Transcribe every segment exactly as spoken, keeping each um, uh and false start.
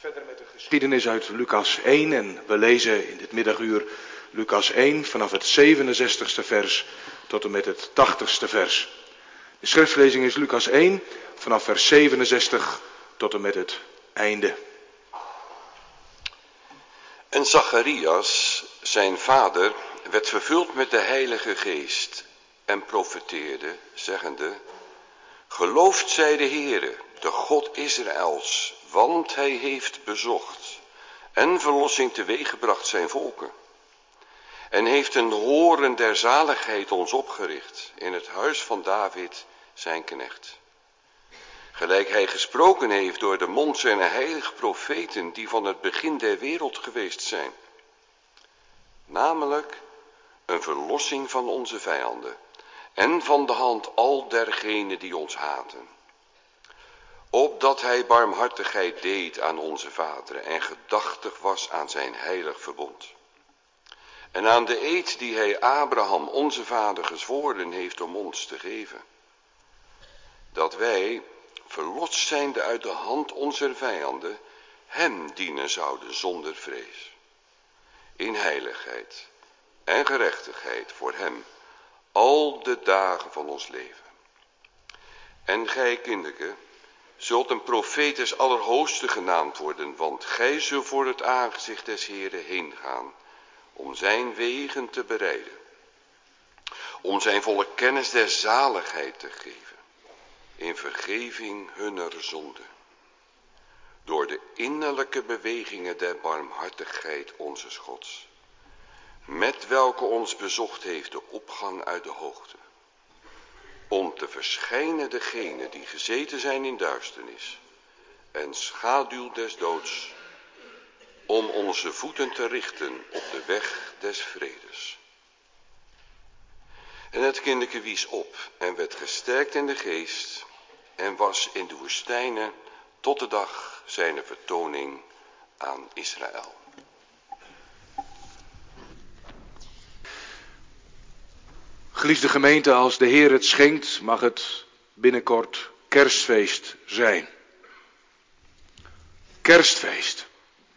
verder met de geschiedenis uit Lucas één en we lezen in dit middaguur Lucas één vanaf het zevenenzestigste vers tot en met het tachtigste vers. De schriftlezing is Lucas één vanaf vers zevenenzestig tot en met het einde. En Zacharias, zijn vader, werd vervuld met de Heilige Geest en profeteerde, zeggende: Geloofd zij de Heere, de God Israëls, want hij heeft bezocht en verlossing teweeggebracht zijn volken. En heeft een horen der zaligheid ons opgericht in het huis van David, zijn knecht. Gelijk hij gesproken heeft door de mond zijner heilige profeten die van het begin der wereld geweest zijn. Namelijk een verlossing van onze vijanden en van de hand al dergenen die ons haten. Opdat hij barmhartigheid deed aan onze vaderen en gedachtig was aan zijn heilig verbond. En aan de eed die hij Abraham onze vader gezworen heeft om ons te geven. Dat wij, verlost zijnde uit de hand onze vijanden, hem dienen zouden zonder vrees. In heiligheid en gerechtigheid voor hem al de dagen van ons leven. En gij, kinderke, zult een profeet des Allerhoogste genaamd worden, want gij zult voor het aangezicht des Heeren heen gaan, om zijn wegen te bereiden, om zijn volk kennis der zaligheid te geven, in vergeving hunner zonden, door de innerlijke bewegingen der barmhartigheid onzes Gods, met welke ons bezocht heeft de opgang uit de hoogte, om te verschijnen degenen die gezeten zijn in duisternis en schaduw des doods, om onze voeten te richten op de weg des vredes. En het kinderke wies op en werd gesterkt in de geest en was in de woestijnen tot de dag zijner vertoning aan Israël. Geliefde gemeente, als de Heer het schenkt, mag het binnenkort kerstfeest zijn. Kerstfeest.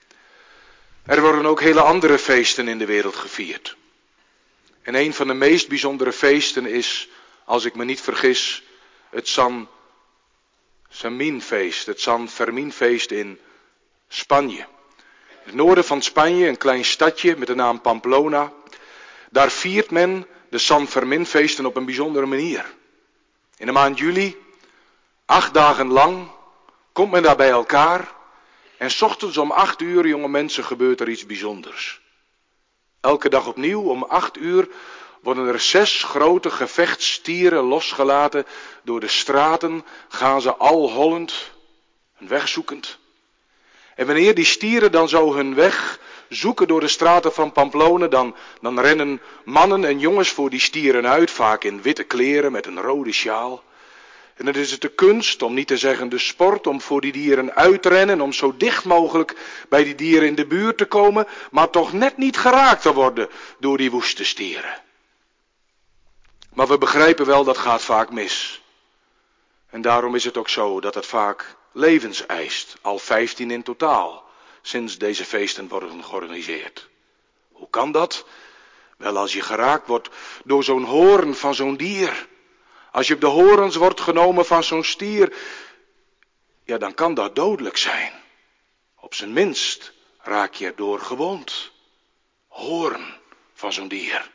Er worden ook hele andere feesten in de wereld gevierd. En een van de meest bijzondere feesten is, als ik me niet vergis, het San Ferminfeest, het San Ferminfeest in Spanje. In het noorden van Spanje, een klein stadje met de naam Pamplona, daar viert men de San Ferminfeesten op een bijzondere manier. In de maand juli, acht dagen lang, komt men daar bij elkaar en 's ochtends om acht uur, jonge mensen, gebeurt er iets bijzonders. Elke dag opnieuw om acht uur worden er zes grote gevechtsstieren losgelaten. Door de straten gaan ze al hollend, hun weg zoekend. En wanneer die stieren dan zo hun weg zoeken door de straten van Pamplona, dan, dan rennen mannen en jongens voor die stieren uit, vaak in witte kleren met een rode sjaal. En dan is het de kunst, om niet te zeggen de sport, om voor die dieren uit te rennen, om zo dicht mogelijk bij die dieren in de buurt te komen, maar toch net niet geraakt te worden door die woeste stieren. Maar we begrijpen wel, dat gaat vaak mis. En daarom is het ook zo dat het vaak levens eist, al vijftien in totaal, sinds deze feesten worden georganiseerd. Hoe kan dat? Wel, als je geraakt wordt door zo'n hoorn van zo'n dier, als je op de horens wordt genomen van zo'n stier, ja, dan kan dat dodelijk zijn. Op zijn minst raak je erdoor gewond. Hoorn van zo'n dier.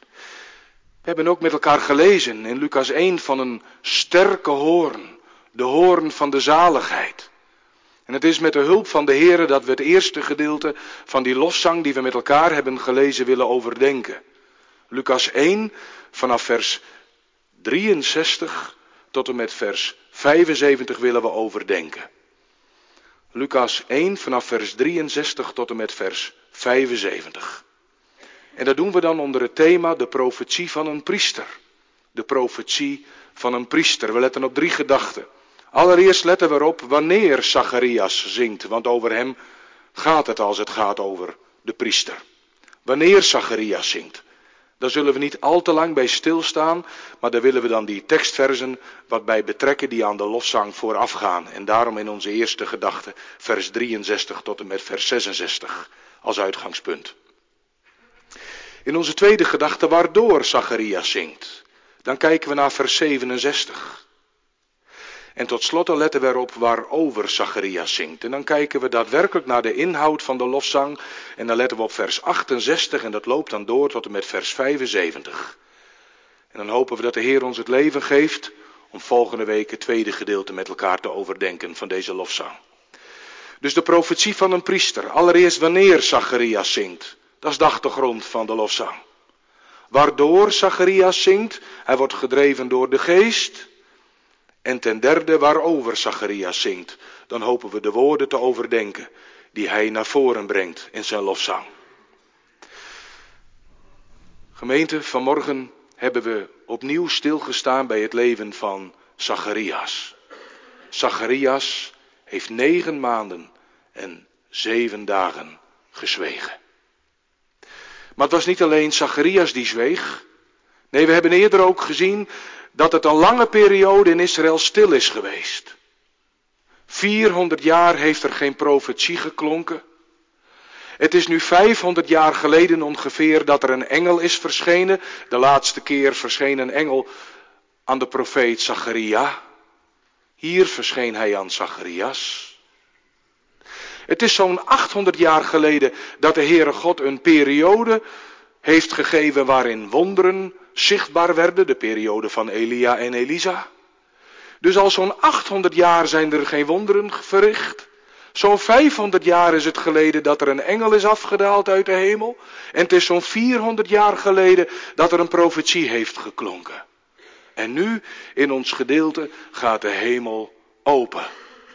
We hebben ook met elkaar gelezen in Lucas één van een sterke hoorn, de hoorn van de zaligheid. En het is met de hulp van de Heere dat we het eerste gedeelte van die lofzang die we met elkaar hebben gelezen willen overdenken. Lucas één vanaf vers drieënzestig tot en met vers vijfenzeventig willen we overdenken. Lucas één vanaf vers drieënzestig tot en met vers vijfenzeventig. En dat doen we dan onder het thema de profetie van een priester. De profetie van een priester. We letten op drie gedachten. Allereerst letten we erop wanneer Zacharias zingt, want over hem gaat het als het gaat over de priester. Wanneer Zacharias zingt. Daar zullen we niet al te lang bij stilstaan, maar daar willen we dan die tekstversen wat bij betrekken die aan de lofzang voorafgaan. En daarom in onze eerste gedachte vers drieënzestig tot en met vers zesenzestig als uitgangspunt. In onze tweede gedachte waardoor Zacharias zingt. Dan kijken we naar vers zevenenzestig. En tot slot letten we erop waarover Zacharias zingt. En dan kijken we daadwerkelijk naar de inhoud van de lofzang. En dan letten we op vers achtenzestig en dat loopt dan door tot en met vers vijfenzeventig. En dan hopen we dat de Heer ons het leven geeft om volgende week het tweede gedeelte met elkaar te overdenken van deze lofzang. Dus de profetie van een priester. Allereerst wanneer Zacharias zingt. Dat is de achtergrond van de lofzang. Waardoor Zacharias zingt. Hij wordt gedreven door de geest. En ten derde waarover Zacharias zingt. Dan hopen we de woorden te overdenken die hij naar voren brengt in zijn lofzang. Gemeente, vanmorgen hebben we opnieuw stilgestaan bij het leven van Zacharias. Zacharias heeft negen maanden en zeven dagen gezwegen. Maar het was niet alleen Zacharias die zweeg. Nee, we hebben eerder ook gezien dat het een lange periode in Israël stil is geweest. vierhonderd jaar heeft er geen profetie geklonken. Het is nu vijfhonderd jaar geleden ongeveer dat er een engel is verschenen. De laatste keer verscheen een engel aan de profeet Zacharia. Hier verscheen hij aan Zacharias. Het is zo'n achthonderd jaar geleden dat de Heere God een periode heeft gegeven waarin wonderen zichtbaar werden. De periode van Elia en Elisa. Dus al zo'n achthonderd jaar zijn er geen wonderen verricht. Zo'n vijfhonderd jaar is het geleden dat er een engel is afgedaald uit de hemel. En het is zo'n vierhonderd jaar geleden dat er een profetie heeft geklonken. En nu in ons gedeelte gaat de hemel open.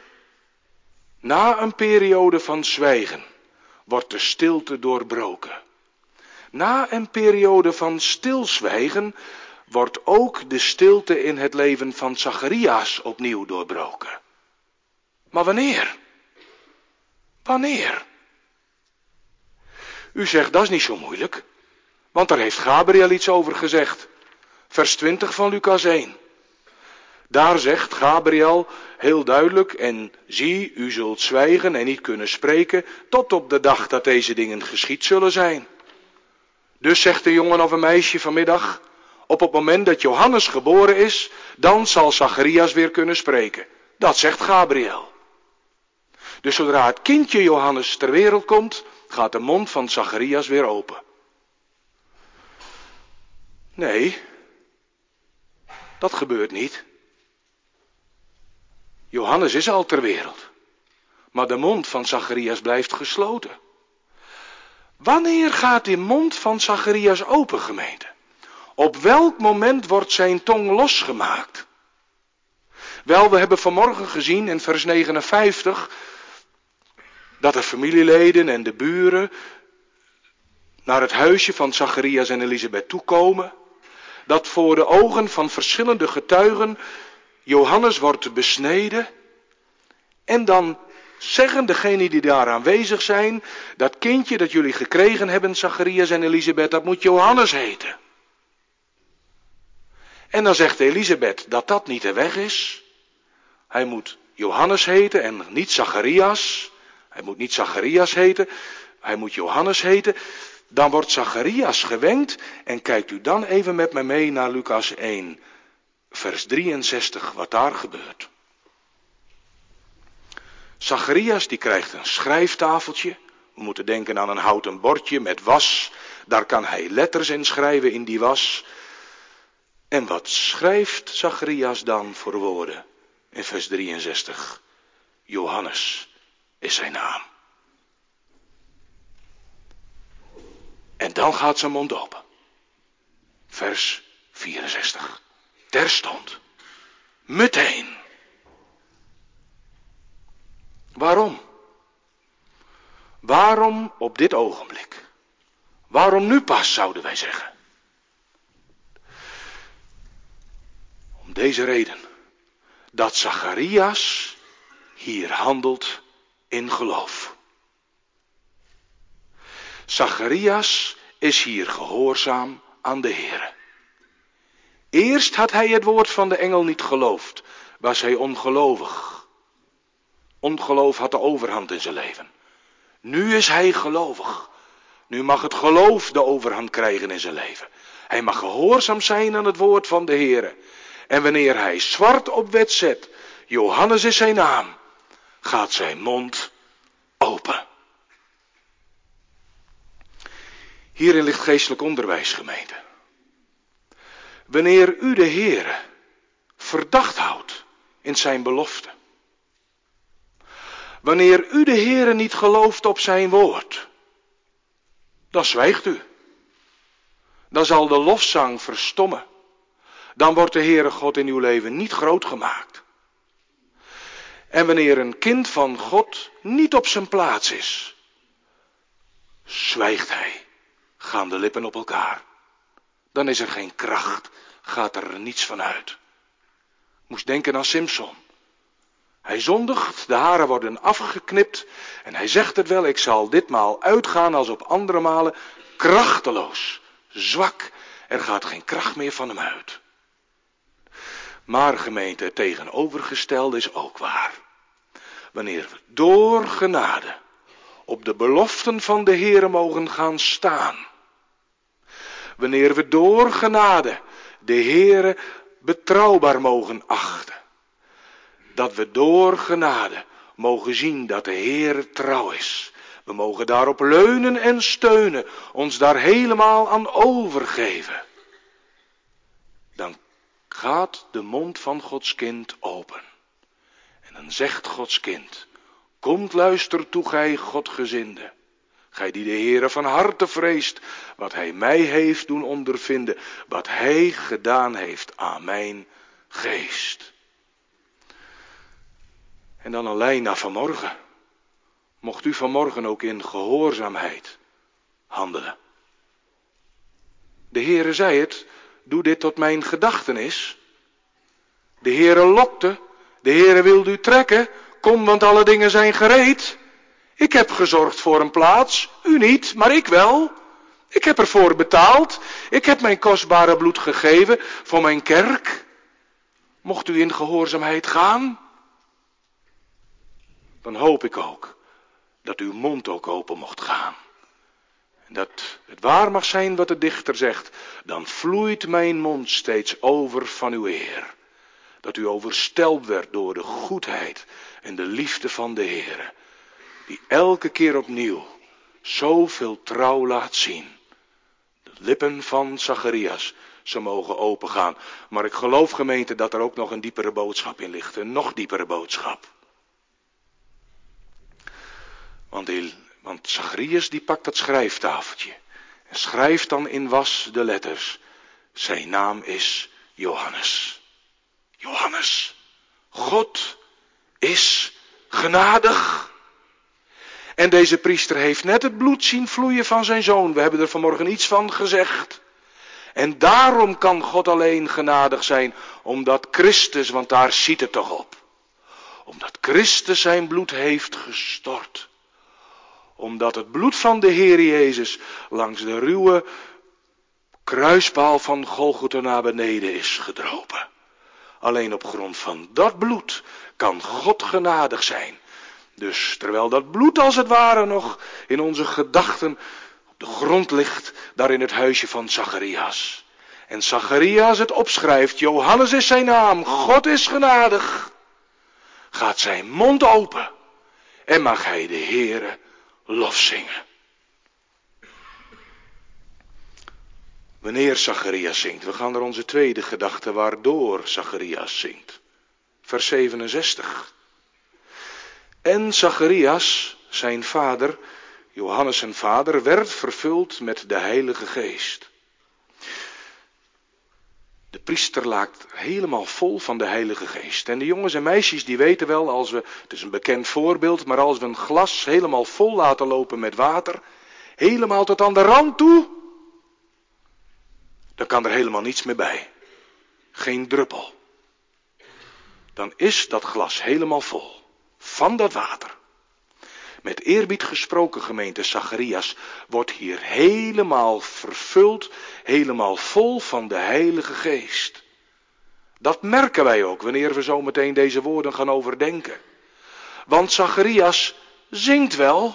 Na een periode van zwijgen wordt de stilte doorbroken. Na een periode van stilzwijgen wordt ook de stilte in het leven van Zacharias opnieuw doorbroken. Maar wanneer? Wanneer? U zegt, dat is niet zo moeilijk, want daar heeft Gabriel iets over gezegd. Vers twintig van Lucas één. Daar zegt Gabriel heel duidelijk, en zie, u zult zwijgen en niet kunnen spreken, tot op de dag dat deze dingen geschied zullen zijn. Dus zegt een jongen of een meisje vanmiddag, op het moment dat Johannes geboren is, dan zal Zacharias weer kunnen spreken. Dat zegt Gabriel. Dus zodra het kindje Johannes ter wereld komt, gaat de mond van Zacharias weer open. Nee, dat gebeurt niet. Johannes is al ter wereld, maar de mond van Zacharias blijft gesloten. Wanneer gaat die mond van Zacharias open, gemeente? Op welk moment wordt zijn tong losgemaakt? Wel, we hebben vanmorgen gezien in vers negenenvijftig dat de familieleden en de buren naar het huisje van Zacharias en Elisabeth toekomen. Dat voor de ogen van verschillende getuigen Johannes wordt besneden. En dan zeggen degenen die daar aanwezig zijn, dat kindje dat jullie gekregen hebben, Zacharias en Elisabeth, dat moet Johannes heten. En dan zegt Elisabeth dat dat niet de weg is. Hij moet Johannes heten en niet Zacharias. Hij moet niet Zacharias heten, hij moet Johannes heten. Dan wordt Zacharias gewenkt en kijkt u dan even met me mee naar Lucas één, vers drieënzestig, wat daar gebeurt. Zacharias die krijgt een schrijftafeltje. We moeten denken aan een houten bordje met was. Daar kan hij letters in schrijven in die was. En wat schrijft Zacharias dan voor woorden in vers drieënzestig? Johannes is zijn naam. En dan gaat zijn mond open. Vers vierenzestig. Terstond. Meteen. Waarom? Waarom op dit ogenblik? Waarom nu pas, zouden wij zeggen? Om deze reden. Dat Zacharias hier handelt in geloof. Zacharias is hier gehoorzaam aan de Heere. Eerst had hij het woord van de engel niet geloofd, was hij ongelovig. Ongeloof had de overhand in zijn leven. Nu is hij gelovig. Nu mag het geloof de overhand krijgen in zijn leven. Hij mag gehoorzaam zijn aan het woord van de Heere. En wanneer hij zwart op wet zet, Johannes is zijn naam, gaat zijn mond open. Hierin ligt geestelijk onderwijs, gemeente. Wanneer u de Heere verdacht houdt in zijn belofte. Wanneer u de Heere niet gelooft op zijn woord, dan zwijgt u. Dan zal de lofzang verstommen. Dan wordt de Heere God in uw leven niet groot gemaakt. En wanneer een kind van God niet op zijn plaats is, zwijgt hij, gaan de lippen op elkaar. Dan is er geen kracht, gaat er niets van uit. Moest denken aan Simson. Hij zondigt, de haren worden afgeknipt en hij zegt het wel, ik zal ditmaal uitgaan als op andere malen, krachteloos, zwak, er gaat geen kracht meer van hem uit. Maar gemeente, het tegenovergestelde is ook waar. Wanneer we door genade op de beloften van de Heere mogen gaan staan. Wanneer we door genade de Heere betrouwbaar mogen achten. Dat we door genade mogen zien dat de Heer trouw is. We mogen daarop leunen en steunen, ons daar helemaal aan overgeven. Dan gaat de mond van Gods kind open. En dan zegt Gods kind, komt luister toe gij Godgezinde. Gij die de Heere van harte vreest, wat hij mij heeft doen ondervinden, wat hij gedaan heeft aan mijn geest. En dan alleen naar vanmorgen. Mocht u vanmorgen ook in gehoorzaamheid handelen. De Heere zei het, doe dit tot mijn gedachtenis. De Heere lokte, de Heere wilde u trekken, kom want alle dingen zijn gereed. Ik heb gezorgd voor een plaats, u niet, maar ik wel. Ik heb ervoor betaald, ik heb mijn kostbare bloed gegeven voor mijn kerk. Mocht u in gehoorzaamheid gaan, dan hoop ik ook dat uw mond ook open mocht gaan. En dat het waar mag zijn wat de dichter zegt, dan vloeit mijn mond steeds over van uw eer. Dat u overstelpt werd door de goedheid en de liefde van de Heere, die elke keer opnieuw zoveel trouw laat zien. De lippen van Zacharias, ze mogen opengaan. Maar ik geloof, gemeente, dat er ook nog een diepere boodschap in ligt, een nog diepere boodschap. Want, die, want Zacharias die pakt dat schrijftafeltje en schrijft dan in was de letters. Zijn naam is Johannes. Johannes, God is genadig. En deze priester heeft net het bloed zien vloeien van zijn zoon. We hebben er vanmorgen iets van gezegd. En daarom kan God alleen genadig zijn, omdat Christus, want daar ziet het toch op. Omdat Christus zijn bloed heeft gestort. Omdat het bloed van de Heer Jezus langs de ruwe kruispaal van Golgotha naar beneden is gedropen. Alleen op grond van dat bloed kan God genadig zijn. Dus terwijl dat bloed als het ware nog in onze gedachten op de grond ligt, daar in het huisje van Zacharias. En Zacharias het opschrijft, Johannes is zijn naam, God is genadig. Gaat zijn mond open en mag hij de Heere lof zingen. Wanneer Zacharias zingt, we gaan naar onze tweede gedachte waardoor Zacharias zingt. Vers zevenenzestig. En Zacharias, zijn vader, Johannes zijn vader, werd vervuld met de Heilige Geest. De priester laakt helemaal vol van de Heilige Geest. En de jongens en meisjes die weten wel, als we, het is een bekend voorbeeld, maar als we een glas helemaal vol laten lopen met water, helemaal tot aan de rand toe, dan kan er helemaal niets meer bij. Geen druppel. Dan is dat glas helemaal vol van dat water. Met eerbied gesproken, gemeente, Zacharias wordt hier helemaal vervuld, helemaal vol van de Heilige Geest. Dat merken wij ook wanneer we zo meteen deze woorden gaan overdenken. Want Zacharias zingt wel.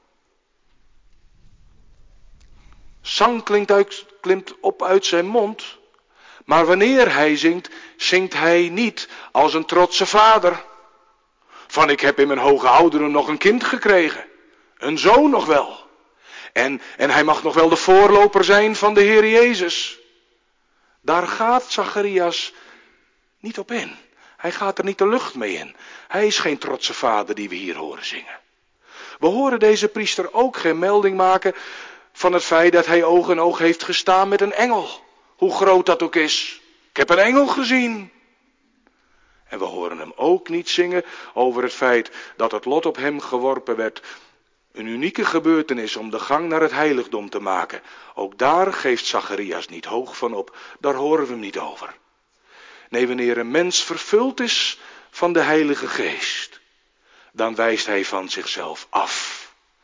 Zang klinkt, uit, klinkt op uit zijn mond. Maar wanneer hij zingt, zingt hij niet als een trotse vader. Van ik heb in mijn hoge ouderen nog een kind gekregen. Een zoon nog wel. En, en hij mag nog wel de voorloper zijn van de Heer Jezus. Daar gaat Zacharias niet op in. Hij gaat er niet de lucht mee in. Hij is geen trotse vader die we hier horen zingen. We horen deze priester ook geen melding maken van het feit dat hij oog in oog heeft gestaan met een engel. Hoe groot dat ook is. Ik heb een engel gezien. En we horen hem ook niet zingen over het feit dat het lot op hem geworpen werd. Een unieke gebeurtenis om de gang naar het heiligdom te maken. Ook daar geeft Zacharias niet hoog van op. Daar horen we hem niet over. Nee, wanneer een mens vervuld is van de Heilige Geest, dan wijst hij van zichzelf af.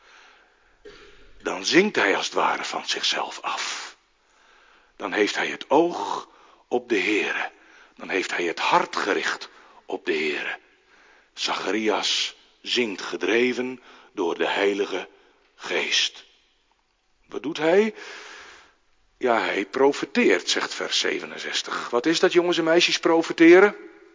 Dan zingt hij als het ware van zichzelf af. Dan heeft hij het oog op de Heere. Dan heeft hij het hart gericht op de Heere. Zacharias zingt gedreven door de Heilige Geest. Wat doet hij? Ja, hij profeteert, zegt vers zevenenzestig. Wat is dat, jongens en meisjes, profeteren?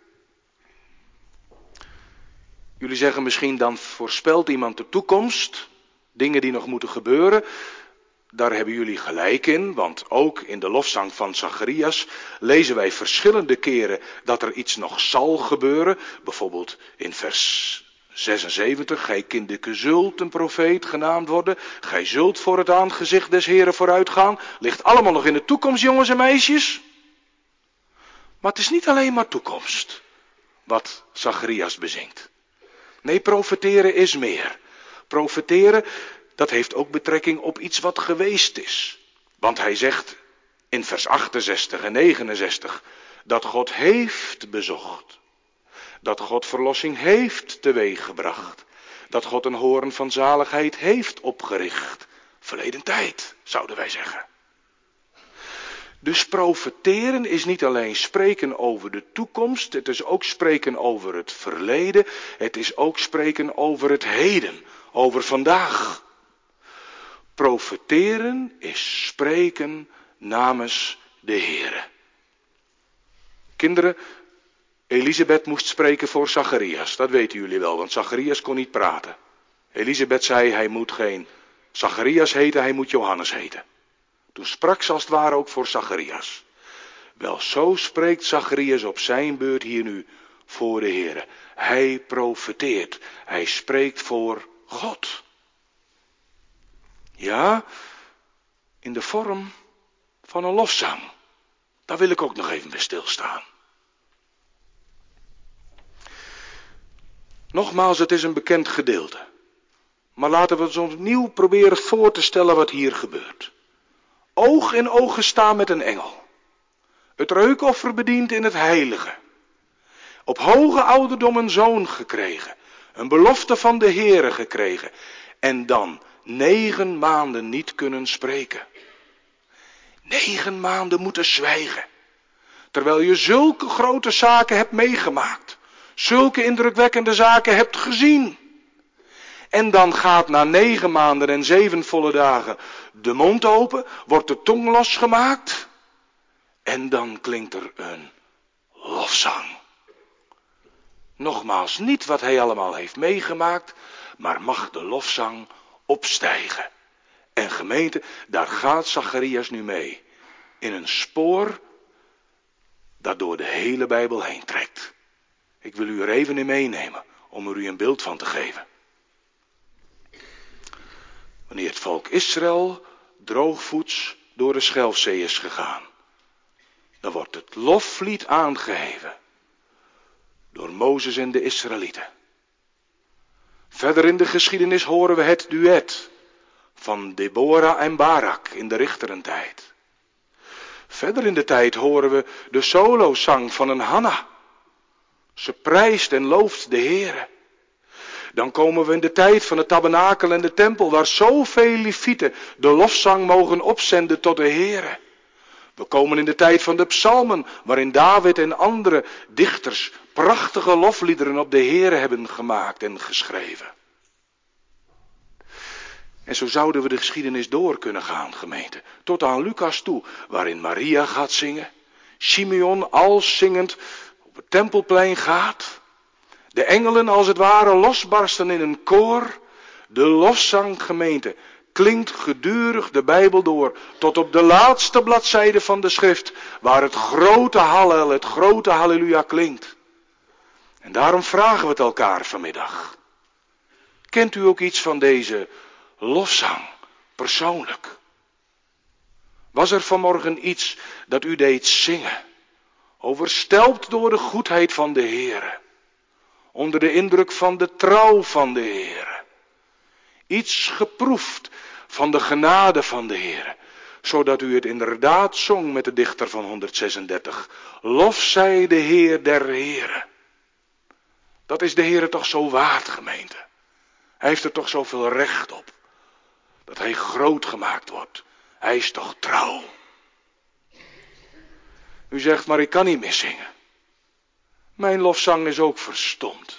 Jullie zeggen misschien, dan voorspelt iemand de toekomst. Dingen die nog moeten gebeuren. Daar hebben jullie gelijk in, want ook in de lofzang van Zacharias lezen wij verschillende keren dat er iets nog zal gebeuren. Bijvoorbeeld in vers zesenzeventig, gij kindeke zult een profeet genaamd worden. Gij zult voor het aangezicht des Heren vooruitgaan. Ligt allemaal nog in de toekomst, jongens en meisjes. Maar het is niet alleen maar toekomst wat Zacharias bezingt. Nee, profeteren is meer. Profeteren, dat heeft ook betrekking op iets wat geweest is. Want hij zegt in vers achtenzestig en negenenzestig dat God heeft bezocht. Dat God verlossing heeft teweeggebracht. Dat God een hoorn van zaligheid heeft opgericht. Verleden tijd, zouden wij zeggen. Dus profeteren is niet alleen spreken over de toekomst. Het is ook spreken over het verleden. Het is ook spreken over het heden. Over vandaag. Profeteren is spreken namens de Heere. Kinderen, Elisabeth moest spreken voor Zacharias. Dat weten jullie wel, want Zacharias kon niet praten. Elisabeth zei, hij moet geen Zacharias heten, hij moet Johannes heten. Toen sprak ze als het ware ook voor Zacharias. Wel, zo spreekt Zacharias op zijn beurt hier nu voor de Heere. Hij profeteert. Hij spreekt voor God. Ja, in de vorm van een lofzang. Daar wil ik ook nog even bij stilstaan. Nogmaals, het is een bekend gedeelte. Maar laten we ons opnieuw proberen voor te stellen wat hier gebeurt. Oog in oog gestaan met een engel. Het reukoffer bediend in het heilige. Op hoge ouderdom een zoon gekregen. Een belofte van de Heere gekregen. En dan negen maanden niet kunnen spreken. Negen maanden moeten zwijgen. Terwijl je zulke grote zaken hebt meegemaakt. Zulke indrukwekkende zaken hebt gezien. En dan gaat na negen maanden en zeven volle dagen de mond open. Wordt de tong losgemaakt. En dan klinkt er een lofzang. Nogmaals, niet wat hij allemaal heeft meegemaakt. Maar mag de lofzang opstijgen. En gemeente, daar gaat Zacharias nu mee. In een spoor dat door de hele Bijbel heen trekt. Ik wil u er even in meenemen om er u een beeld van te geven. Wanneer het volk Israël droogvoets door de Schelfzee is gegaan, dan wordt het loflied aangeheven door Mozes en de Israëlieten. Verder in de geschiedenis horen we het duet van Deborah en Barak in de richterentijd. Verder in de tijd horen we de solozang van een Hanna. Ze prijst en looft de Heere. Dan komen we in de tijd van de tabernakel en de tempel, waar zoveel levieten de lofzang mogen opzenden tot de Heere. We komen in de tijd van de psalmen, waarin David en andere dichters prachtige lofliederen op de Heere hebben gemaakt en geschreven. En zo zouden we de geschiedenis door kunnen gaan, gemeente, tot aan Lucas toe, waarin Maria gaat zingen, Simeon al zingend op het tempelplein gaat, de engelen als het ware losbarsten in een koor, de lofzang, gemeente, klinkt gedurig de Bijbel door, tot op de laatste bladzijde van de schrift, waar het grote hallel, het grote halleluja klinkt. En daarom vragen we het elkaar vanmiddag. Kent u ook iets van deze lofzang, persoonlijk? Was er vanmorgen iets dat u deed zingen, overstelpt door de goedheid van de Heere, onder de indruk van de trouw van de Heere, iets geproefd van de genade van de Heere, zodat u het inderdaad zong met de dichter van honderdzesendertig. Lof zij de Heer der Heeren. Dat is de Heere toch zo waard, gemeente. Hij heeft er toch zoveel recht op, dat hij groot gemaakt wordt. Hij is toch trouw. U zegt, maar ik kan niet meer zingen. Mijn lofzang is ook verstomd.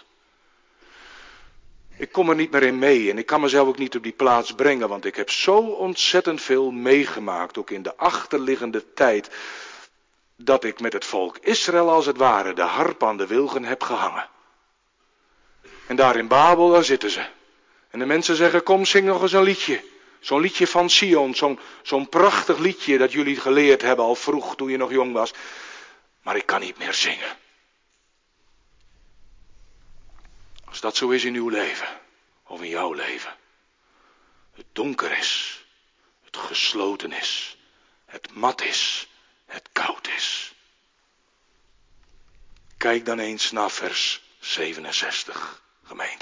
Ik kom er niet meer in mee en ik kan mezelf ook niet op die plaats brengen, want ik heb zo ontzettend veel meegemaakt, ook in de achterliggende tijd, dat ik met het volk Israël als het ware de harp aan de wilgen heb gehangen. En daar in Babel, daar zitten ze. En de mensen zeggen, kom zing nog eens een liedje. Zo'n liedje van Sion, zo'n, zo'n prachtig liedje dat jullie geleerd hebben al vroeg toen je nog jong was. Maar ik kan niet meer zingen. Als dat zo is in uw leven, of in jouw leven. Het donker is, het gesloten is, het mat is, het koud is. Kijk dan eens naar vers zevenenzestig, gemeente.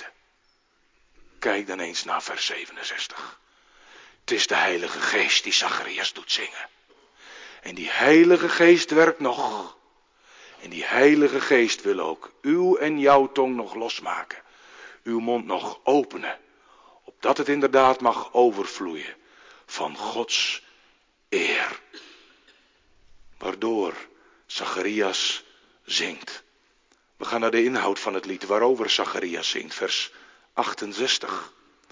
Kijk dan eens naar vers zevenenzestig. Het is de Heilige Geest die Zacharias doet zingen. En die Heilige Geest werkt nog. En die Heilige Geest wil ook uw en jouw tong nog losmaken. Uw mond nog openen. Opdat het inderdaad mag overvloeien van Gods eer. Waardoor Zacharias zingt. We gaan naar de inhoud van het lied waarover Zacharias zingt, vers achtenzestig.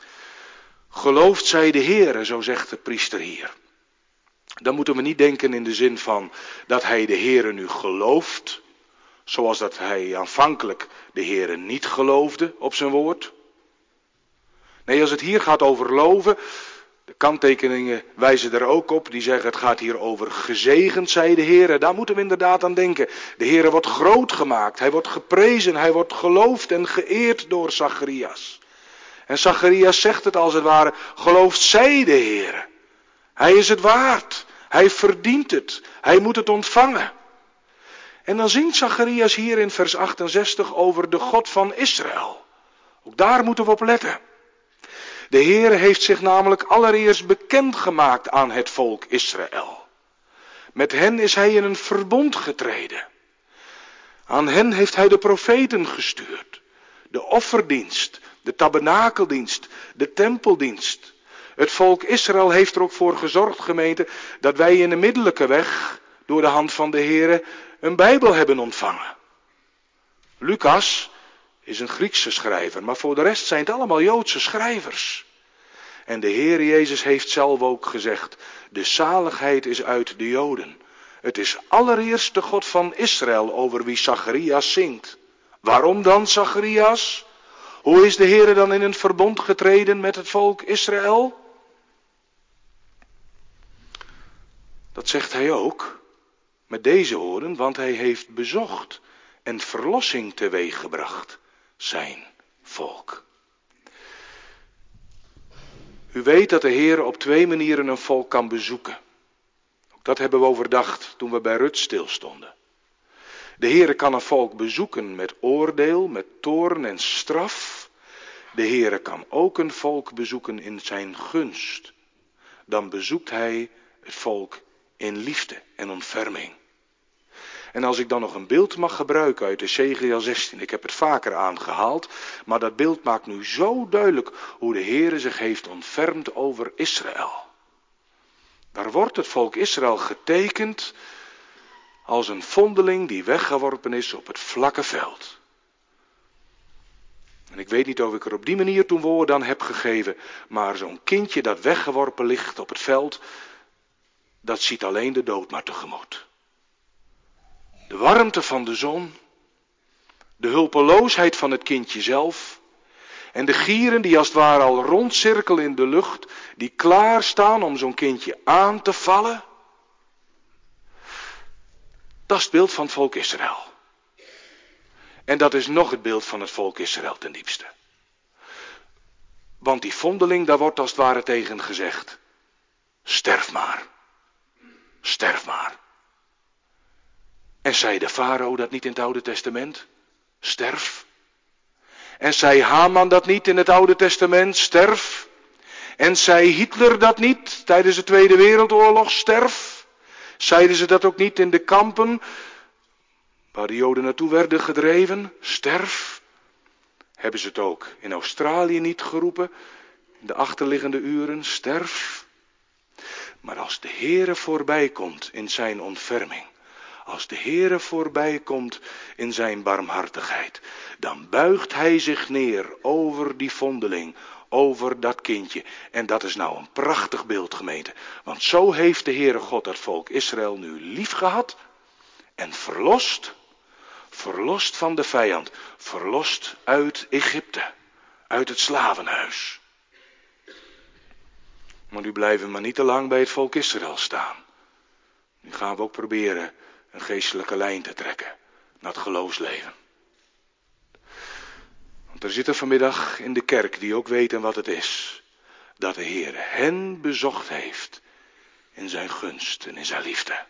Gelooft zij de Heere, zo zegt de priester hier. Dan moeten we niet denken in de zin van dat hij de Heere nu gelooft, zoals dat hij aanvankelijk de Heere niet geloofde op zijn woord. Nee, als het hier gaat over geloven, de kanttekeningen wijzen er ook op, die zeggen het gaat hier over gezegend zij de Heere. Daar moeten we inderdaad aan denken. De Heere wordt groot gemaakt, hij wordt geprezen, hij wordt geloofd en geëerd door Zacharias. En Zacharias zegt het als het ware, gelooft zij de Heere. Hij is het waard, hij verdient het, hij moet het ontvangen. En dan zingt Zacharias hier in vers achtenzestig over de God van Israël. Ook daar moeten we op letten. De Heere heeft zich namelijk allereerst bekendgemaakt aan het volk Israël. Met hen is hij in een verbond getreden. Aan hen heeft hij de profeten gestuurd, de offerdienst, de tabernakeldienst, de tempeldienst. Het volk Israël heeft er ook voor gezorgd, gemeente, dat wij in de middelijke weg, door de hand van de Heere, een Bijbel hebben ontvangen. Lucas is een Griekse schrijver, maar voor de rest zijn het allemaal Joodse schrijvers. En de Heer Jezus heeft zelf ook gezegd, de zaligheid is uit de Joden. Het is allereerst de God van Israël over wie Zacharias zingt. Waarom dan Zacharias? Hoe is de Heer dan in een verbond getreden met het volk Israël? Dat zegt hij ook met deze woorden, want hij heeft bezocht en verlossing teweeggebracht, zijn volk. U weet dat de Heer op twee manieren een volk kan bezoeken. Ook dat hebben we overdacht toen we bij Rut stilstonden. De Heer kan een volk bezoeken met oordeel, met toorn en straf. De Heer kan ook een volk bezoeken in zijn gunst. Dan bezoekt hij het volk in liefde en ontferming. En als ik dan nog een beeld mag gebruiken uit Ezechiël zestien, ik heb het vaker aangehaald, maar dat beeld maakt nu zo duidelijk hoe de Heere zich heeft ontfermd over Israël. Daar wordt het volk Israël getekend als een vondeling die weggeworpen is op het vlakke veld. En ik weet niet of ik er op die manier toen woord aan heb gegeven, maar zo'n kindje dat weggeworpen ligt op het veld, dat ziet alleen de dood maar tegemoet. De warmte van de zon, de hulpeloosheid van het kindje zelf en de gieren die als het ware al rondcirkelen in de lucht, die klaarstaan om zo'n kindje aan te vallen. Dat is het beeld van het volk Israël. En dat is nog het beeld van het volk Israël ten diepste. Want die vondeling, daar wordt als het ware tegen gezegd: sterf maar. Sterf maar. En zei de farao dat niet in het Oude Testament? Sterf. En zei Haman dat niet in het Oude Testament? Sterf. En zei Hitler dat niet tijdens de Tweede Wereldoorlog? Sterf. Zeiden ze dat ook niet in de kampen waar de Joden naartoe werden gedreven? Sterf. Hebben ze het ook in Australië niet geroepen in de achterliggende uren? Sterf. Maar als de Heere voorbij komt in zijn ontferming, als de Heere voorbij komt in zijn barmhartigheid, dan buigt hij zich neer over die vondeling, over dat kindje. En dat is nou een prachtig beeld, gemeente. Want zo heeft de Heere God dat volk Israël nu lief gehad en verlost, verlost van de vijand, verlost uit Egypte, uit het slavenhuis. Maar nu blijven we maar niet te lang bij het volk Israël staan. Nu gaan we ook proberen een geestelijke lijn te trekken naar het geloofsleven. Want er zitten vanmiddag in de kerk die ook weten wat het is, dat de Heer hen bezocht heeft in zijn gunst en in zijn liefde.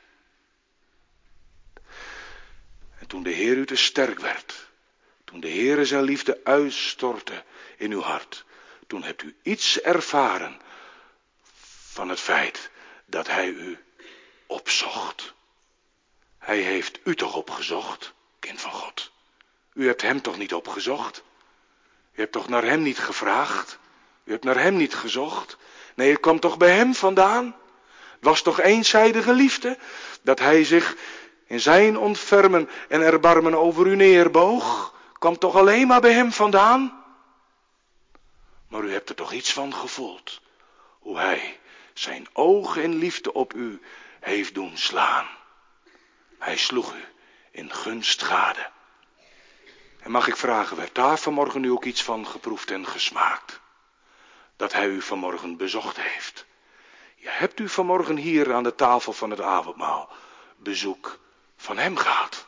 En toen de Heer u te sterk werd, toen de Heer zijn liefde uitstortte in uw hart, toen hebt u iets ervaren van het feit dat hij u opzocht. Hij heeft u toch opgezocht, kind van God. U hebt hem toch niet opgezocht? U hebt toch naar hem niet gevraagd? U hebt naar hem niet gezocht? Nee, het kwam toch bij hem vandaan? Het was toch eenzijdige liefde, dat hij zich in zijn ontfermen en erbarmen over u neerboog? Kwam toch alleen maar bij hem vandaan? Maar u hebt er toch iets van gevoeld, hoe hij zijn ogen in liefde op u heeft doen slaan. Hij sloeg u in gunst gade. En mag ik vragen, werd daar vanmorgen nu ook iets van geproefd en gesmaakt? Dat hij u vanmorgen bezocht heeft. Ja, hebt u vanmorgen hier aan de tafel van het avondmaal bezoek van hem gehad?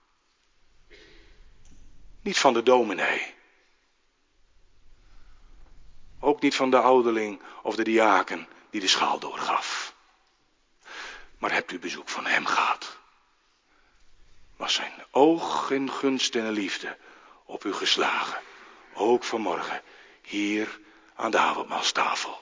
Niet van de dominee. Ook niet van de ouderling of de diaken die de schaal doorgaf. Maar hebt u bezoek van hem gehad? Was zijn oog in gunst en liefde op u geslagen. Ook vanmorgen hier aan de avondmaalstafel.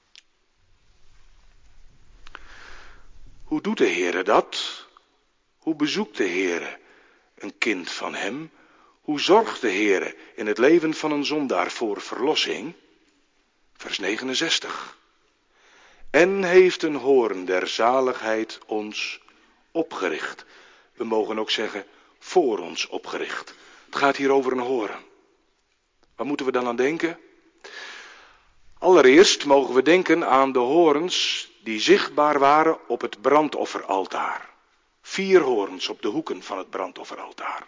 Hoe doet de Heere dat? Hoe bezoekt de Heere een kind van hem? Hoe zorgt de Heere in het leven van een zondaar voor verlossing? Vers negenenzestig. En heeft een hoorn der zaligheid ons opgericht. We mogen ook zeggen, voor ons opgericht. Het gaat hier over een hoorn. Waar moeten we dan aan denken? Allereerst mogen we denken aan de hoorns die zichtbaar waren op het brandofferaltaar. Vier hoorns op de hoeken van het brandofferaltaar.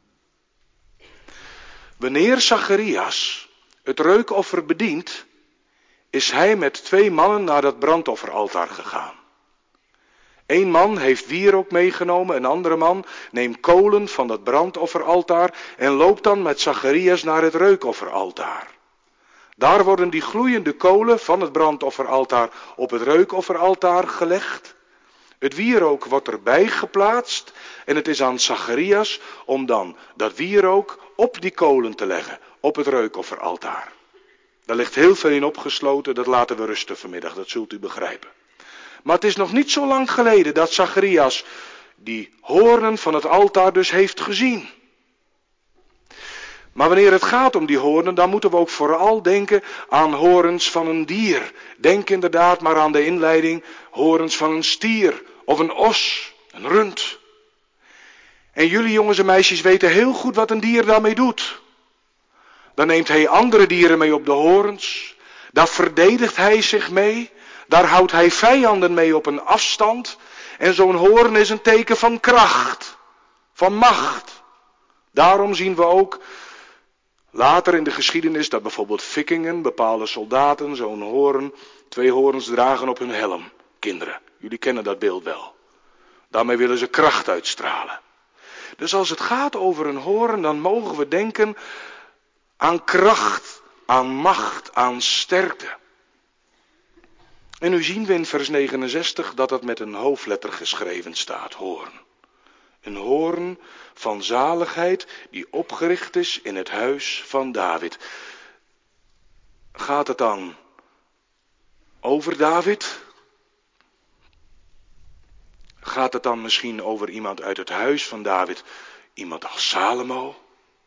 Wanneer Zacharias het reukoffer bedient, is hij met twee mannen naar dat brandofferaltaar gegaan. Eén man heeft wierook meegenomen, een andere man neemt kolen van dat brandofferaltaar en loopt dan met Zacharias naar het reukofferaltaar. Daar worden die gloeiende kolen van het brandofferaltaar op het reukofferaltaar gelegd. Het wierook wordt erbij geplaatst en het is aan Zacharias om dan dat wierook op die kolen te leggen, op het reukofferaltaar. Daar ligt heel veel in opgesloten, dat laten we rusten vanmiddag, dat zult u begrijpen. Maar het is nog niet zo lang geleden dat Zacharias die hoornen van het altaar dus heeft gezien. Maar wanneer het gaat om die hoornen, dan moeten we ook vooral denken aan horens van een dier. Denk inderdaad maar aan de inleiding, horens van een stier of een os, een rund. En jullie jongens en meisjes weten heel goed wat een dier daarmee doet. Dan neemt hij andere dieren mee op de horens. Daar verdedigt hij zich mee. Daar houdt hij vijanden mee op een afstand. En zo'n hoorn is een teken van kracht, van macht. Daarom zien we ook later in de geschiedenis dat bijvoorbeeld vikingen, bepaalde soldaten, zo'n hoorn, twee hoorns dragen op hun helm. Kinderen, jullie kennen dat beeld wel. Daarmee willen ze kracht uitstralen. Dus als het gaat over een hoorn, dan mogen we denken aan kracht, aan macht, aan sterkte. En nu zien we in vers negenenzestig dat het met een hoofdletter geschreven staat, hoorn. Een hoorn van zaligheid die opgericht is in het huis van David. Gaat het dan over David? Gaat het dan misschien over iemand uit het huis van David, iemand als Salomo?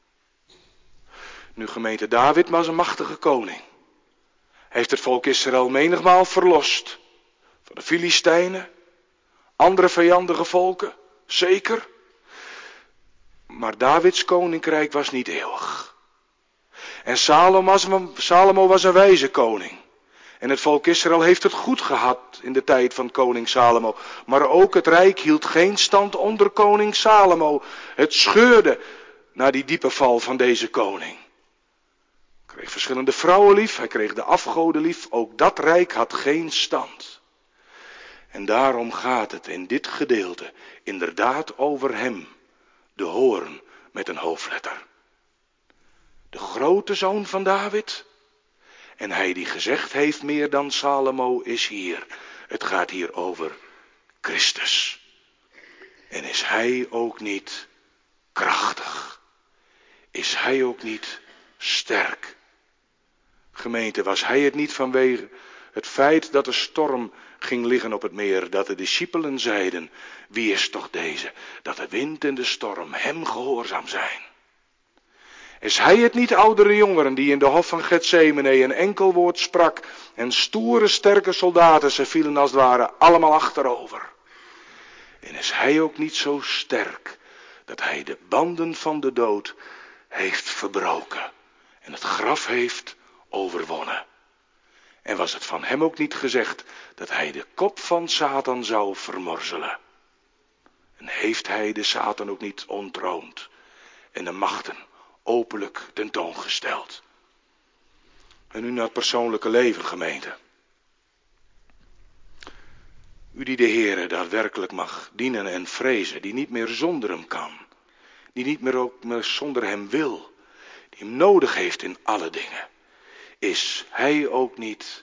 Nu gemeente, David was een machtige koning. Hij heeft het volk Israël menigmaal verlost. Van de Filistijnen, andere vijandige volken, zeker. Maar Davids koninkrijk was niet eeuwig. En Salomo was, Salomo was een wijze koning. En het volk Israël heeft het goed gehad in de tijd van koning Salomo. Maar ook het rijk hield geen stand onder koning Salomo. Het scheurde na die diepe val van deze koning. Hij kreeg verschillende vrouwen lief, hij kreeg de afgoden lief. Ook dat rijk had geen stand. En daarom gaat het in dit gedeelte inderdaad over hem. De hoorn met een hoofdletter. De grote zoon van David. En hij die gezegd heeft meer dan Salomo is hier. Het gaat hier over Christus. En is hij ook niet krachtig? Is hij ook niet sterk? Gemeente, was hij het niet vanwege het feit dat de storm ging liggen op het meer, dat de discipelen zeiden, wie is toch deze, dat de wind en de storm hem gehoorzaam zijn? Is hij het niet, oudere jongeren, die in de hof van Getsemane een enkel woord sprak en stoere, sterke soldaten, ze vielen als het ware allemaal achterover? En is hij ook niet zo sterk dat hij de banden van de dood heeft verbroken en het graf heeft overwonnen? En was het van hem ook niet gezegd dat hij de kop van Satan zou vermorzelen? En heeft hij de Satan ook niet ontroond en de machten openlijk tentoongesteld? En nu naar het persoonlijke leven, gemeente. U die de Heere daadwerkelijk mag dienen en vrezen, die niet meer zonder hem kan, die niet meer ook meer zonder hem wil, die hem nodig heeft in alle dingen. Is hij ook niet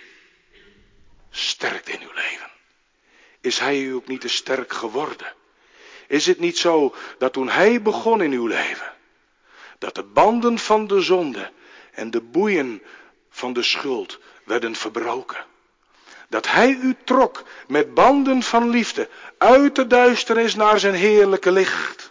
sterk in uw leven? Is hij u ook niet te sterk geworden? Is het niet zo dat toen hij begon in uw leven, dat de banden van de zonde en de boeien van de schuld werden verbroken? Dat hij u trok met banden van liefde uit de duisternis naar zijn heerlijke licht.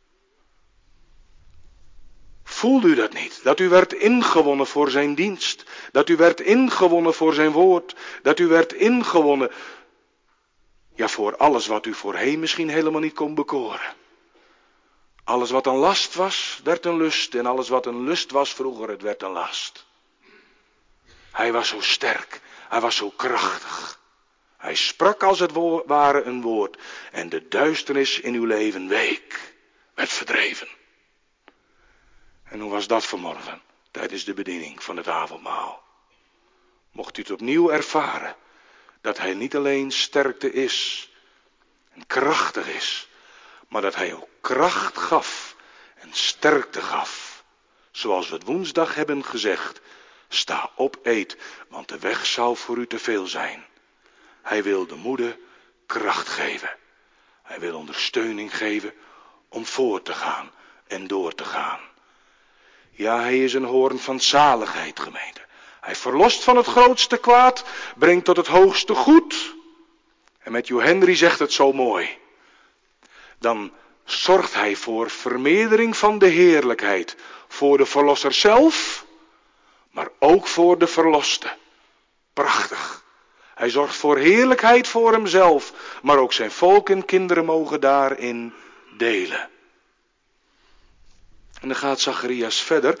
Voelde u dat niet? Dat u werd ingewonnen voor zijn dienst. Dat u werd ingewonnen voor zijn woord. Dat u werd ingewonnen, ja, voor alles wat u voorheen misschien helemaal niet kon bekoren. Alles wat een last was, werd een lust. En alles wat een lust was vroeger, het werd een last. Hij was zo sterk. Hij was zo krachtig. Hij sprak als het ware een woord. En de duisternis in uw leven week. Werd verdreven. En hoe was dat vanmorgen? Tijdens de bediening van het avondmaal. Mocht u het opnieuw ervaren. Dat hij niet alleen sterkte is. En krachtig is. Maar dat hij ook kracht gaf. En sterkte gaf. Zoals we het woensdag hebben gezegd. Sta op, eet, want de weg zal voor u te veel zijn. Hij wil de moede kracht geven. Hij wil ondersteuning geven om voor te gaan en door te gaan. Ja, hij is een hoorn van zaligheid, gemeente. Hij verlost van het grootste kwaad, brengt tot het hoogste goed. En Matthew Henry zegt het zo mooi. dan zorgt hij voor vermeerdering van de heerlijkheid. Voor de verlosser zelf, maar ook voor de verloste. Prachtig. Hij zorgt voor heerlijkheid voor hemzelf, maar ook zijn volk en kinderen mogen daarin delen. En dan gaat Zacharias verder.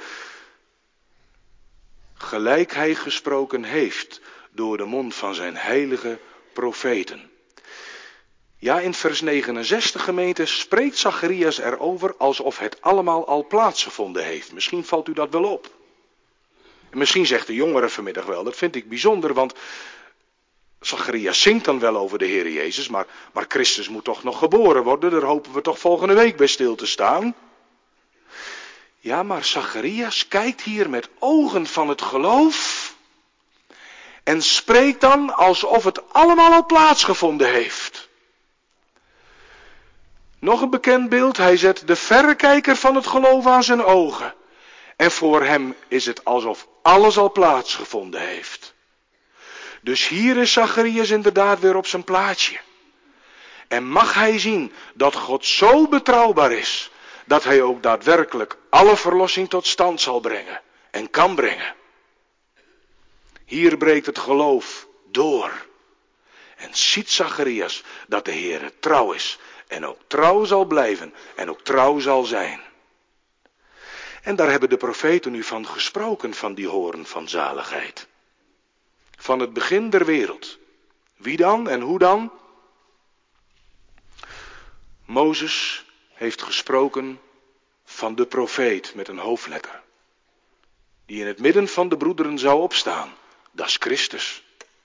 Gelijk hij gesproken heeft door de mond van zijn heilige profeten. Ja, in vers negenenzestig gemeente spreekt Zacharias erover alsof het allemaal al plaatsgevonden heeft. Misschien valt u dat wel op. En misschien zegt de jongere vanmiddag wel, dat vind ik bijzonder, want Zacharias zingt dan wel over de Heer Jezus, maar, maar Christus moet toch nog geboren worden, daar hopen we toch volgende week bij stil te staan. Ja, maar Zacharias kijkt hier met ogen van het geloof en spreekt dan alsof het allemaal al plaatsgevonden heeft. Nog een bekend beeld, hij zet de verrekijker van het geloof aan zijn ogen. En voor hem is het alsof alles al plaatsgevonden heeft. Dus hier is Zacharias inderdaad weer op zijn plaatsje. En mag hij zien dat God zo betrouwbaar is, dat hij ook daadwerkelijk alle verlossing tot stand zal brengen en kan brengen. Hier breekt het geloof door. En ziet Zacharias dat de Heer trouw is en ook trouw zal blijven en ook trouw zal zijn. En daar hebben de profeten nu van gesproken, van die hoorn van zaligheid. Van het begin der wereld. Wie dan en hoe dan? Mozes heeft gesproken van de profeet met een hoofdletter. Die in het midden van de broederen zou opstaan. Dat is Christus.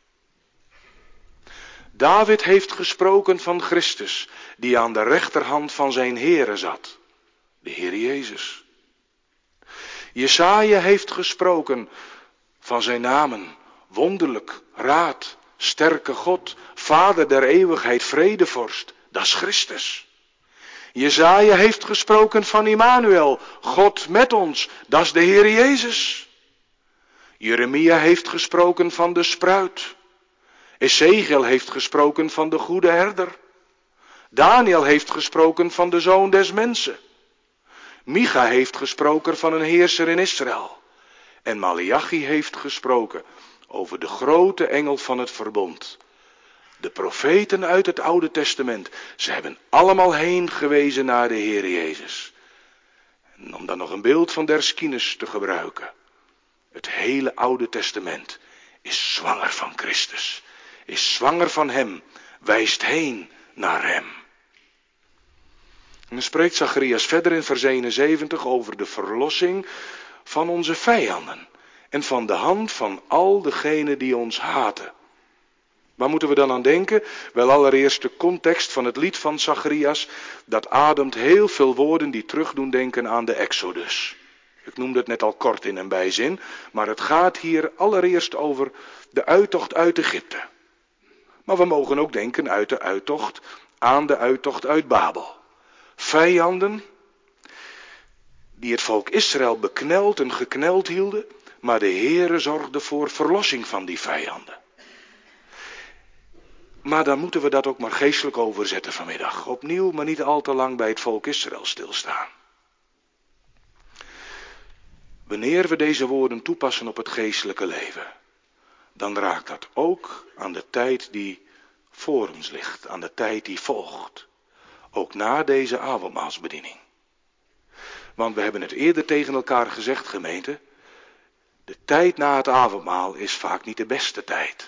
David heeft gesproken van Christus, die aan de rechterhand van zijn Heere zat. De Heer Jezus. Jesaja heeft gesproken van zijn namen. Wonderlijk, raad, sterke God, Vader der eeuwigheid, vredevorst. Dat is Christus. Jesaja heeft gesproken van Immanuel, God met ons. Dat is de Heer Jezus. Jeremia heeft gesproken van de spruit. Ezekiel heeft gesproken van de goede herder. Daniel heeft gesproken van de zoon des mensen. Micha heeft gesproken van een heerser in Israël. En Maleachi heeft gesproken over de grote engel van het verbond. De profeten uit het Oude Testament, ze hebben allemaal heen gewezen naar de Heer Jezus. En om dan nog een beeld van der Skines te gebruiken. Het hele Oude Testament is zwanger van Christus. Is zwanger van hem, wijst heen naar hem. En dan spreekt Zacharias verder in vers eenenzeventig over de verlossing van onze vijanden. En van de hand van al degenen die ons haten. Waar moeten we dan aan denken? Wel, allereerst de context van het lied van Zacharias. Dat ademt heel veel woorden die terug doen denken aan de Exodus. Ik noemde het net al kort in een bijzin. Maar het gaat hier allereerst over de uittocht uit Egypte. Maar we mogen ook denken uit de uittocht aan de uittocht uit Babel. Vijanden die het volk Israël bekneld en gekneld hielden. Maar de Heere zorgde voor verlossing van die vijanden. Maar dan moeten we dat ook maar geestelijk overzetten vanmiddag. Opnieuw, maar niet al te lang bij het volk Israël stilstaan. Wanneer we deze woorden toepassen op het geestelijke leven, dan raakt dat ook aan de tijd die voor ons ligt, aan de tijd die volgt. Ook na deze avondmaalsbediening. Want we hebben het eerder tegen elkaar gezegd, gemeente, de tijd na het avondmaal is vaak niet de beste tijd.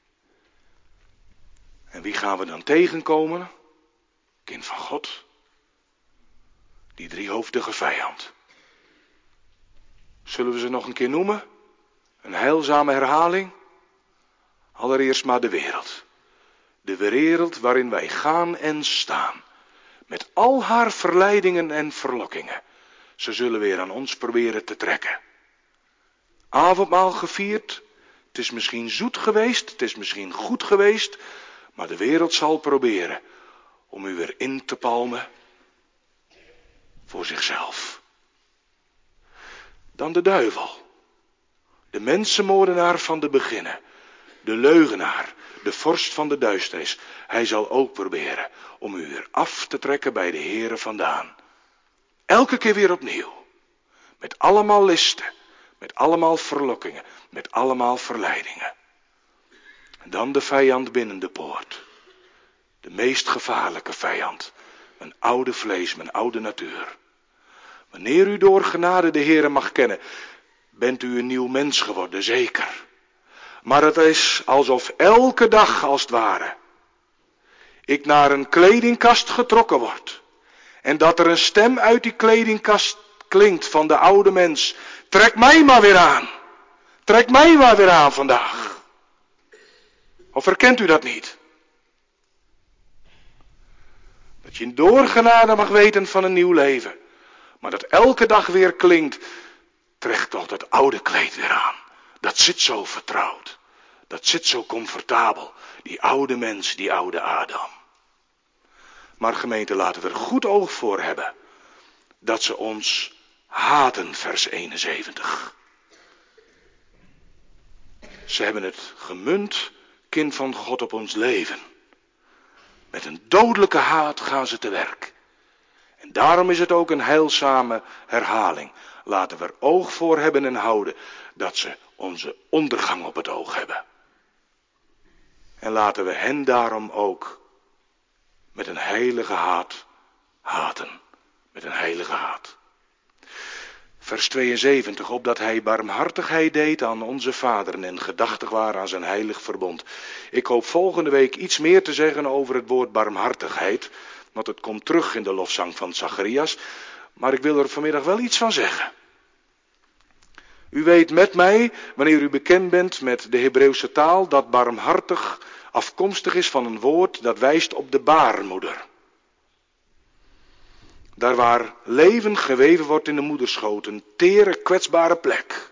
En wie gaan we dan tegenkomen? Kind van God. Die driehoofdige vijand. Zullen we ze nog een keer noemen? Een heilzame herhaling? Allereerst maar de wereld. De wereld waarin wij gaan en staan. Met al haar verleidingen en verlokkingen. Ze zullen weer aan ons proberen te trekken. Avondmaal gevierd. Het is misschien zoet geweest. Het is misschien goed geweest. Maar de wereld zal proberen om u weer in te palmen voor zichzelf. Dan de duivel. De mensenmoordenaar van de beginnen. De leugenaar. de vorst van de duisternis, hij zal ook proberen om u weer af te trekken bij de Heere vandaan. Elke keer weer opnieuw. Met allemaal listen, met allemaal verlokkingen, met allemaal verleidingen. En dan de vijand binnen de poort. De meest gevaarlijke vijand. Mijn oude vlees, mijn oude natuur. Wanneer u door genade de Heere mag kennen, bent u een nieuw mens geworden, zeker. Maar het is alsof elke dag, als het ware, ik naar een kledingkast getrokken word. En dat er een stem uit die kledingkast klinkt van de oude mens. Trek mij maar weer aan. Trek mij maar weer aan vandaag. Of herkent u dat niet? Dat je door genade mag weten van een nieuw leven. Maar dat elke dag weer klinkt. Trek toch dat oude kleed weer aan. Dat zit zo vertrouwd. Dat zit zo comfortabel. Die oude mens, die oude Adam. Maar gemeente, laten we er goed oog voor hebben. Dat ze ons haten, vers eenenzeventig. Ze hebben het gemunt, kind van God, op ons leven. Met een dodelijke haat gaan ze te werk. En daarom is het ook een heilzame herhaling. Laten we er oog voor hebben en houden dat ze onze ondergang op het oog hebben. En laten we hen daarom ook met een heilige haat haten. Met een heilige haat. Vers tweeënzeventig, opdat hij barmhartigheid deed aan onze vaderen en gedachtig waren aan zijn heilig verbond. Ik hoop volgende week iets meer te zeggen over het woord barmhartigheid, want het komt terug in de lofzang van Zacharias, maar ik wil er vanmiddag wel iets van zeggen. U weet met mij, wanneer u bekend bent met de Hebreeuwse taal, dat barmhartig afkomstig is van een woord dat wijst op de baarmoeder. Daar waar leven geweven wordt in de moederschoot, een tere, kwetsbare plek.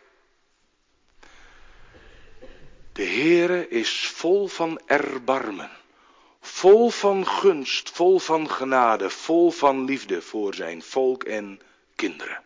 De Heere is vol van erbarmen, vol van gunst, vol van genade, vol van liefde voor zijn volk en kinderen.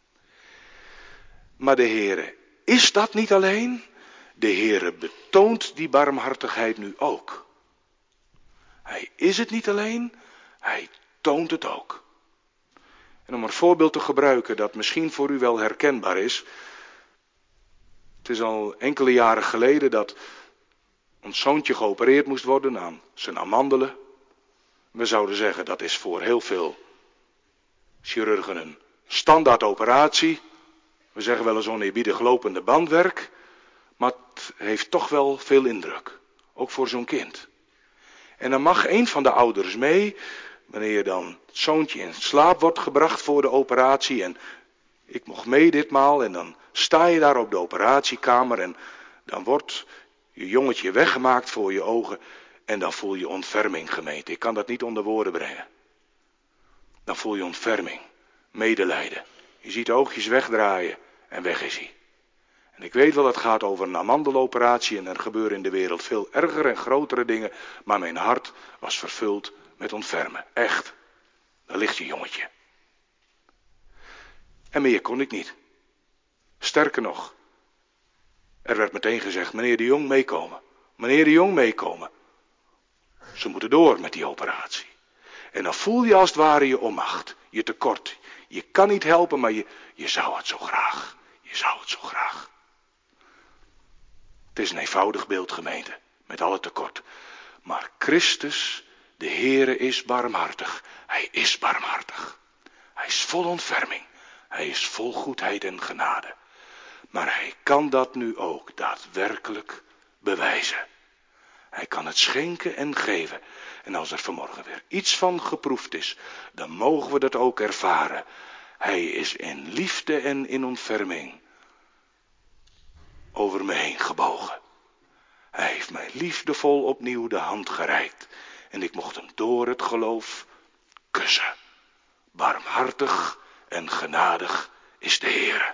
Maar de Heere is dat niet alleen, de Heere betoont die barmhartigheid nu ook. Hij is het niet alleen, hij toont het ook. En om een voorbeeld te gebruiken dat misschien voor u wel herkenbaar is. Het is al enkele jaren geleden dat ons zoontje geopereerd moest worden aan zijn amandelen. We zouden zeggen dat is voor heel veel chirurgen een standaard operatie. We zeggen wel eens oneerbiedig lopende bandwerk. Maar het heeft toch wel veel indruk. Ook voor zo'n kind. En dan mag een van de ouders mee. Wanneer dan het zoontje in slaap wordt gebracht voor de operatie. En ik mocht mee ditmaal. En dan sta je daar op de operatiekamer. En dan wordt je jongetje weggemaakt voor je ogen. En dan voel je ontferming, gemeente. Ik kan dat niet onder woorden brengen. Dan voel je ontferming. Medelijden. Je ziet de oogjes wegdraaien. En weg is hij. En ik weet wel, het gaat over een amandeloperatie. En er gebeuren in de wereld veel ergere en grotere dingen. Maar mijn hart was vervuld met ontfermen. Echt. Daar ligt je jongetje. En meer kon ik niet. Sterker nog. Er werd meteen gezegd, meneer de Jong meekomen. Meneer de Jong meekomen. Ze moeten door met die operatie. En dan voel je als het ware je onmacht. Je tekort. Je kan niet helpen, maar je, je zou het zo graag. Je zou het zo graag. Het is een eenvoudig beeld, gemeente. Met alle tekort. Maar Christus, de Heere, is barmhartig. Hij is barmhartig. Hij is vol ontferming. Hij is vol goedheid en genade. Maar hij kan dat nu ook daadwerkelijk bewijzen. Hij kan het schenken en geven. En als er vanmorgen weer iets van geproefd is, dan mogen we dat ook ervaren. Hij is in liefde en in ontferming over me heen gebogen. Hij heeft mij liefdevol opnieuw de hand gereikt. En ik mocht hem door het geloof kussen. Barmhartig en genadig is de Heer.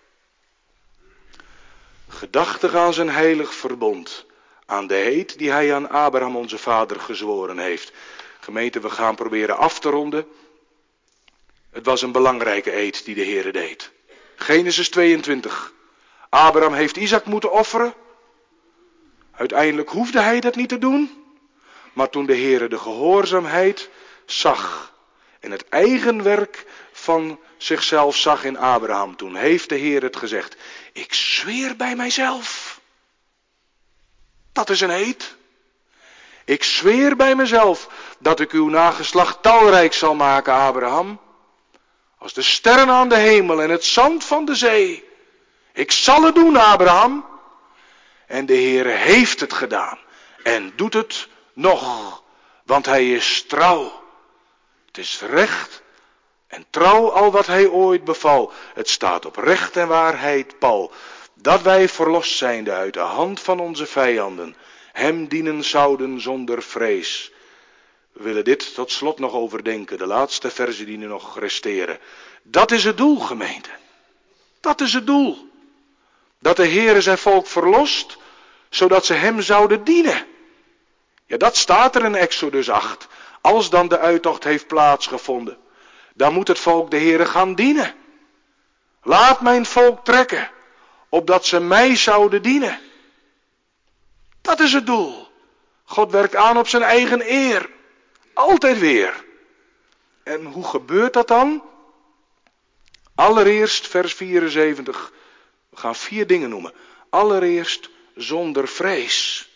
Gedachtig aan zijn heilig verbond. Aan de eed die hij aan Abraham onze vader gezworen heeft. Gemeente, we gaan proberen af te ronden. Het was een belangrijke eed die de Heer deed. Genesis tweeëntwintig. Abraham heeft Isaac moeten offeren. Uiteindelijk hoefde hij dat niet te doen. Maar toen de Heere de gehoorzaamheid zag en het eigen werk van zichzelf zag in Abraham, toen heeft de Heer het gezegd: ik zweer bij mijzelf. Dat is een eed. Ik zweer bij mezelf dat ik uw nageslacht talrijk zal maken, Abraham. Als de sterren aan de hemel en het zand van de zee. Ik zal het doen, Abraham. En de Heer heeft het gedaan. En doet het nog. Want hij is trouw. Het is recht en trouw al wat hij ooit beval. Het staat op recht en waarheid pal. Dat wij verlost zijnde uit de hand van onze vijanden hem dienen zouden zonder vrees. We willen dit tot slot nog overdenken. De laatste verzen die nu nog resteren. Dat is het doel, gemeente. Dat is het doel. Dat de Heere zijn volk verlost, zodat ze hem zouden dienen. Ja, dat staat er in Exodus acht. Als dan de uittocht heeft plaatsgevonden, dan moet het volk de Heere gaan dienen. Laat mijn volk trekken, opdat ze mij zouden dienen. Dat is het doel. God werkt aan op zijn eigen eer. Altijd weer. En hoe gebeurt dat dan? Allereerst vers vierenzeventig. We gaan vier dingen noemen. Allereerst zonder vrees.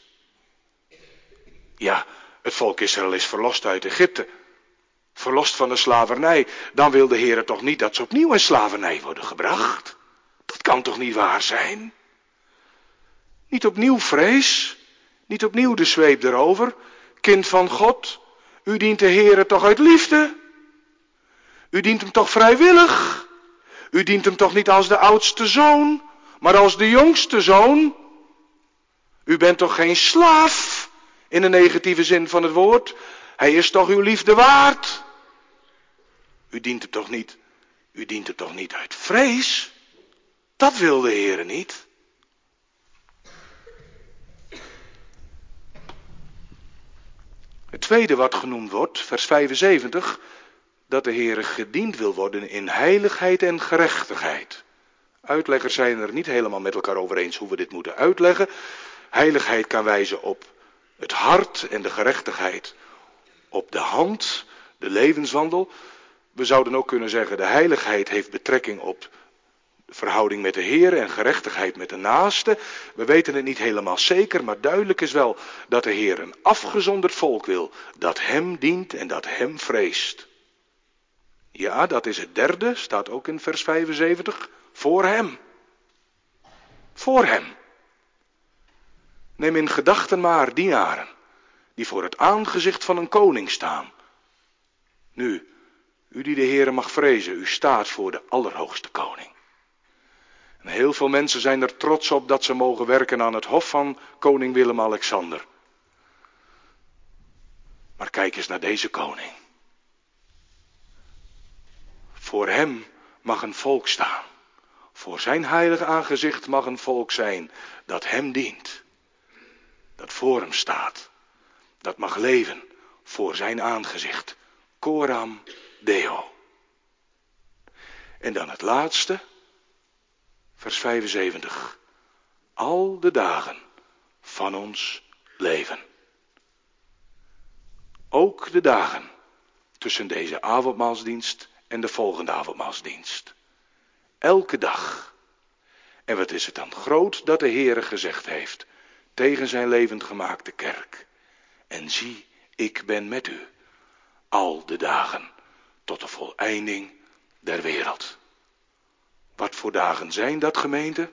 Ja, het volk Israël is verlost uit Egypte. Verlost van de slavernij. Dan wil de Heer toch niet dat ze opnieuw in slavernij worden gebracht? Dat kan toch niet waar zijn? Niet opnieuw vrees. Niet opnieuw de zweep erover. Kind van God. U dient de Heer toch uit liefde? U dient hem toch vrijwillig? U dient hem toch niet als de oudste zoon, maar als de jongste zoon? U bent toch geen slaaf, in de negatieve zin van het woord? Hij is toch uw liefde waard? U dient hem toch niet, u dient hem toch niet uit vrees? Dat wil de Heere niet. Het tweede wat genoemd wordt, vers vijfenzeventig, dat de Heere gediend wil worden in heiligheid en gerechtigheid. Uitleggers zijn er niet helemaal met elkaar over eens hoe we dit moeten uitleggen. Heiligheid kan wijzen op het hart en de gerechtigheid op de hand, de levenswandel. We zouden ook kunnen zeggen, de heiligheid heeft betrekking op de verhouding met de Heer en gerechtigheid met de naaste. We weten het niet helemaal zeker, maar duidelijk is wel dat de Heer een afgezonderd volk wil, dat hem dient en dat hem vreest. Ja, dat is het derde, staat ook in vers vijfenzeventig, voor hem. Voor hem. Neem in gedachten maar dienaren, die voor het aangezicht van een koning staan. Nu, u die de Heere mag vrezen, u staat voor de allerhoogste koning. En heel veel mensen zijn er trots op dat ze mogen werken aan het hof van koning Willem-Alexander. Maar kijk eens naar deze koning. Voor hem mag een volk staan. Voor zijn heilig aangezicht mag een volk zijn dat hem dient. Dat voor hem staat. Dat mag leven voor zijn aangezicht. Coram Deo. En dan het laatste. Vers vijfenzeventig. Al de dagen van ons leven. Ook de dagen tussen deze avondmaalsdienst en de volgende avondmaalsdienst. Elke dag. En wat is het dan groot dat de Heere gezegd heeft tegen zijn levend gemaakte kerk. En zie, ik ben met u al de dagen tot de voleinding der wereld. Wat voor dagen zijn dat, gemeente?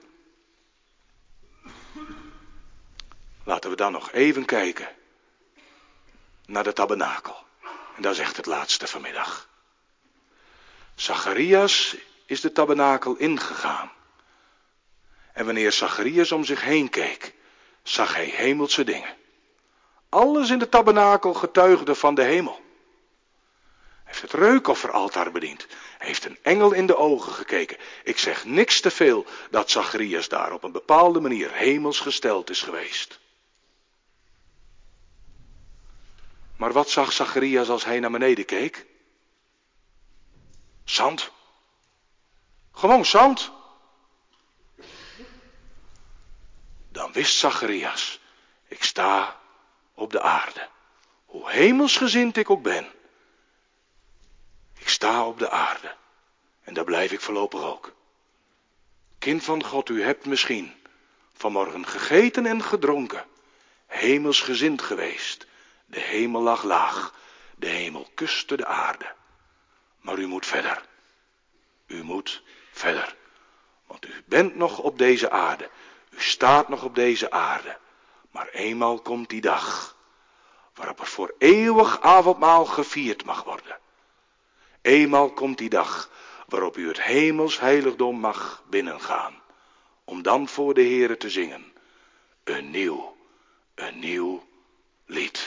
Laten we dan nog even kijken naar de tabernakel. En dat is echt het laatste vanmiddag. Zacharias is de tabernakel ingegaan. En wanneer Zacharias om zich heen keek, zag hij hemelse dingen. Alles in de tabernakel getuigde van de hemel. Hij heeft het reukofferaltaar bediend. Hij heeft een engel in de ogen gekeken. Ik zeg niks te veel dat Zacharias daar op een bepaalde manier hemels gesteld is geweest. Maar wat zag Zacharias als hij naar beneden keek? Zand. Gewoon zand. Dan wist Zacharias, Ik sta op de aarde. Hoe hemelsgezind ik ook ben. Ik sta op de aarde. En daar blijf ik voorlopig ook. Kind van God, u hebt misschien vanmorgen gegeten en gedronken. Hemelsgezind geweest. De hemel lag laag. De hemel kuste de aarde. Maar u moet verder. U moet verder. Want u bent nog op deze aarde. U staat nog op deze aarde. Maar eenmaal komt die dag waarop er voor eeuwig avondmaal gevierd mag worden. Eenmaal komt die dag waarop u het hemels heiligdom mag binnengaan. Om dan voor de Heere te zingen. Een nieuw, een nieuw lied.